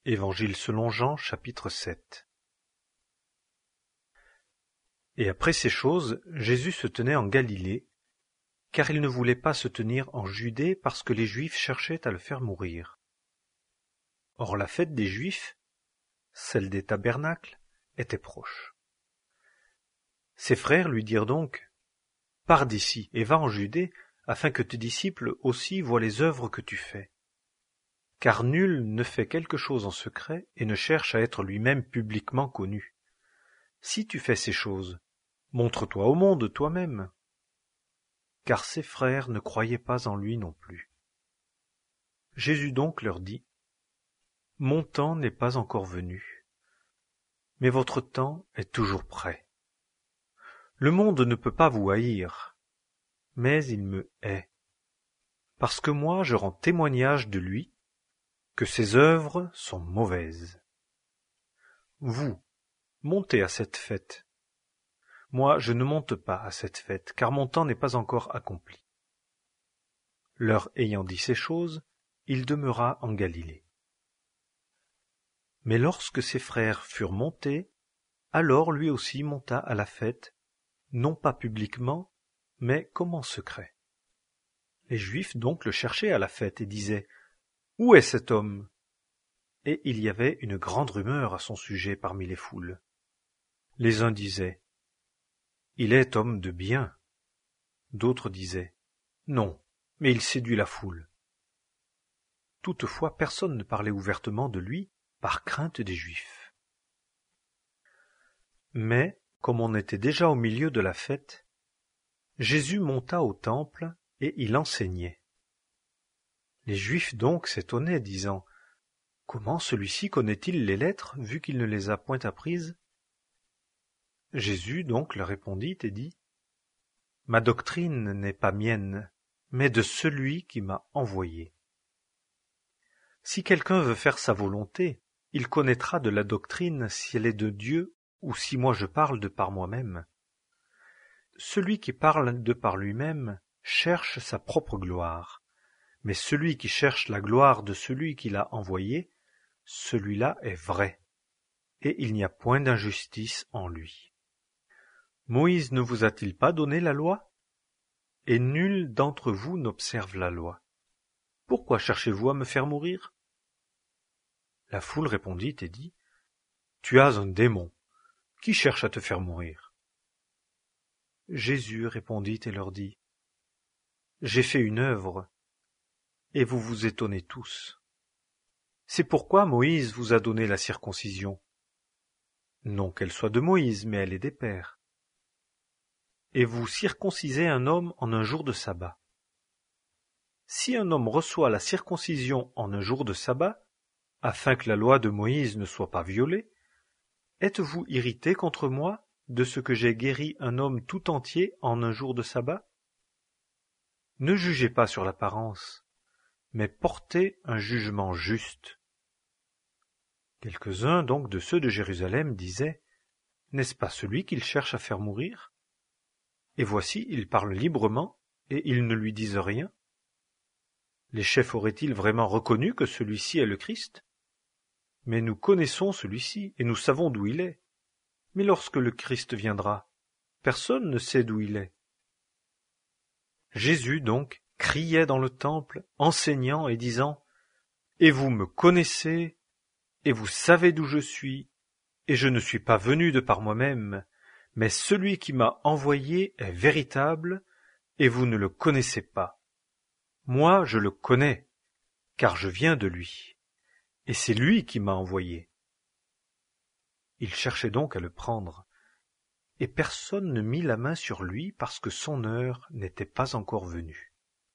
Évangile selon Jean, chapitre 7. Et après ces choses, Jésus se tenait en Galilée, car il ne voulait pas se tenir en Judée parce que les Juifs cherchaient à le faire mourir. Or la fête des Juifs, celle des tabernacles, était proche. Ses frères lui dirent donc : « Pars d'ici et va en Judée, afin que tes disciples aussi voient les œuvres que tu fais. Car nul ne fait quelque chose en secret et ne cherche à être lui-même publiquement connu. Si tu fais ces choses, montre-toi au monde toi-même. » Car ses frères ne croyaient pas en lui non plus. Jésus donc leur dit : « Mon temps n'est pas encore venu, mais votre temps est toujours prêt. Le monde ne peut pas vous haïr, mais il me hait, parce que moi je rends témoignage de lui, que ses œuvres sont mauvaises. Vous, montez à cette fête. Moi, je ne monte pas à cette fête, car mon temps n'est pas encore accompli. » Leur ayant dit ces choses, il demeura en Galilée. Mais lorsque ses frères furent montés, alors lui aussi monta à la fête, non pas publiquement, mais comme en secret. Les Juifs donc le cherchaient à la fête et disaient : « Où est cet homme ? » Et il y avait une grande rumeur à son sujet parmi les foules. Les uns disaient : « Il est homme de bien. » D'autres disaient : « Non, mais il séduit la foule. » Toutefois, personne ne parlait ouvertement de lui par crainte des Juifs. Mais, comme on était déjà au milieu de la fête, Jésus monta au temple et il enseignait. Les Juifs donc s'étonnaient, disant : « Comment celui-ci connaît-il les lettres, vu qu'il ne les a point apprises ? » Jésus donc leur répondit et dit : « Ma doctrine n'est pas mienne, mais de celui qui m'a envoyé. Si quelqu'un veut faire sa volonté, il connaîtra de la doctrine si elle est de Dieu ou si moi je parle de par moi-même. Celui qui parle de par lui-même cherche sa propre gloire, mais celui qui cherche la gloire de celui qui l'a envoyé, celui-là est vrai, et il n'y a point d'injustice en lui. Moïse ne vous a-t-il pas donné la loi ? Et nul d'entre vous n'observe la loi. Pourquoi cherchez-vous à me faire mourir ? » La foule répondit et dit : « Tu as un démon. Qui cherche à te faire mourir ? » Jésus répondit et leur dit : « J'ai fait une œuvre, et vous vous étonnez tous. C'est pourquoi Moïse vous a donné la circoncision. Non qu'elle soit de Moïse, mais elle est des pères. Et vous circoncisez un homme en un jour de sabbat. Si un homme reçoit la circoncision en un jour de sabbat, afin que la loi de Moïse ne soit pas violée, êtes-vous irrité contre moi de ce que j'ai guéri un homme tout entier en un jour de sabbat ? Ne jugez pas sur l'apparence, mais portez un jugement juste. » Quelques-uns donc de ceux de Jérusalem disaient : « N'est-ce pas celui qu'il cherche à faire mourir ? Et voici, il parle librement, et ils ne lui disent rien. Les chefs auraient-ils vraiment reconnu que celui-ci est le Christ ? Mais nous connaissons celui-ci, et nous savons d'où il est. Mais lorsque le Christ viendra, personne ne sait d'où il est. » Jésus donc criait dans le temple, enseignant et disant : « Et vous me connaissez, et vous savez d'où je suis, et je ne suis pas venu de par moi-même, mais celui qui m'a envoyé est véritable, et vous ne le connaissez pas. Moi je le connais, car je viens de lui, et c'est lui qui m'a envoyé. » Il cherchait donc à le prendre, et personne ne mit la main sur lui parce que son heure n'était pas encore venue.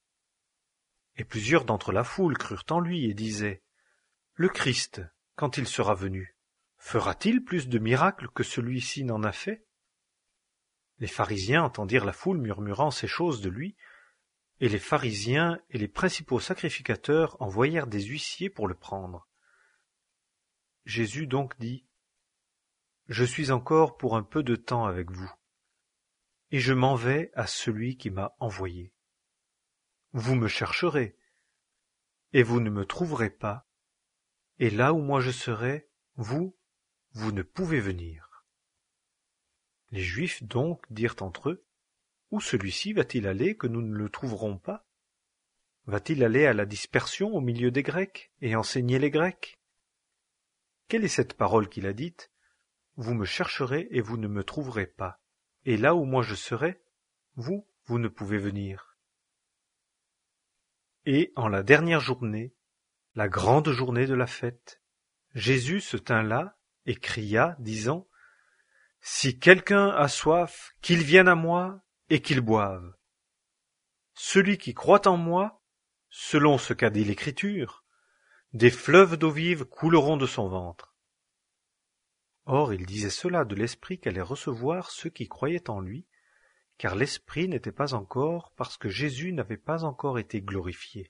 Et plusieurs d'entre la foule crurent en lui et disaient : « Le Christ, quand il sera venu, fera-t-il plus de miracles que celui-ci n'en a fait ? » Les pharisiens entendirent la foule murmurant ces choses de lui, et les pharisiens et les principaux sacrificateurs envoyèrent des huissiers pour le prendre. Jésus donc dit : « Je suis encore pour un peu de temps avec vous, et je m'en vais à celui qui m'a envoyé. Vous me chercherez, et vous ne me trouverez pas, et là où moi je serai, vous ne pouvez venir. Les Juifs donc dirent entre eux, où celui-ci va-t-il aller que nous ne le trouverons pas? Va-t-il aller à la dispersion au milieu des Grecs et enseigner les Grecs? Quelle est cette parole qu'il a dite? Vous me chercherez et vous ne me trouverez pas, et là où moi je serai, vous ne pouvez venir. Et en la dernière journée, la grande journée de la fête, Jésus se tint là et cria, disant, « Si quelqu'un a soif, qu'il vienne à moi et qu'il boive. Celui qui croit en moi, selon ce qu'a dit l'Écriture, des fleuves d'eau vive couleront de son ventre. » Or il disait cela de l'Esprit qu'allait recevoir ceux qui croyaient en lui, car l'Esprit n'était pas encore, parce que Jésus n'avait pas encore été glorifié.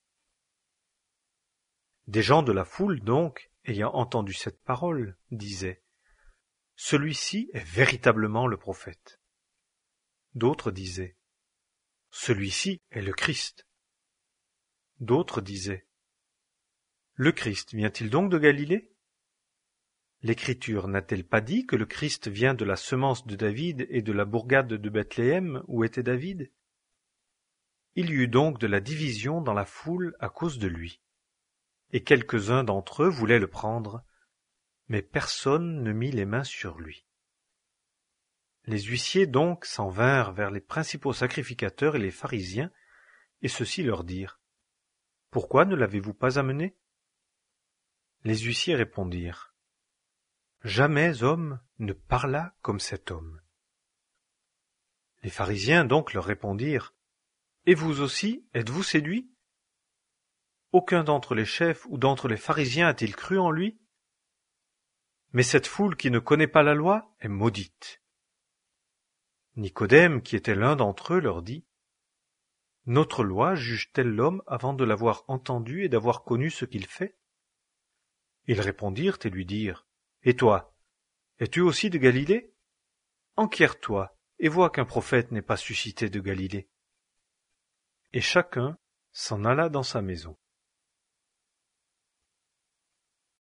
Des gens de la foule, donc, ayant entendu cette parole, disaient, « Celui-ci est véritablement le prophète. » D'autres disaient, « Celui-ci est le Christ. » D'autres disaient, « Le Christ vient-il donc de Galilée? L'Écriture n'a-t-elle pas dit que le Christ vient de la semence de David et de la bourgade de Bethléem où était David? Il y eut donc de la division dans la foule à cause de lui. Et quelques-uns d'entre eux voulaient le prendre, mais personne ne mit les mains sur lui. Les huissiers donc s'en vinrent vers les principaux sacrificateurs et les pharisiens, et ceux-ci leur dirent, « Pourquoi ne l'avez-vous pas amené ?» Les huissiers répondirent, « Jamais homme ne parla comme cet homme. » Les pharisiens donc leur répondirent, « Et vous aussi, êtes-vous séduits? Aucun d'entre les chefs ou d'entre les pharisiens a-t-il cru en lui? Mais cette foule qui ne connaît pas la loi est maudite. » Nicodème, qui était l'un d'entre eux, leur dit, « Notre loi juge-t-elle l'homme avant de l'avoir entendu et d'avoir connu ce qu'il fait? » Ils répondirent et lui dirent, « Et toi, es-tu aussi de Galilée? Enquiers-toi et vois qu'un prophète n'est pas suscité de Galilée. » Et chacun s'en alla dans sa maison.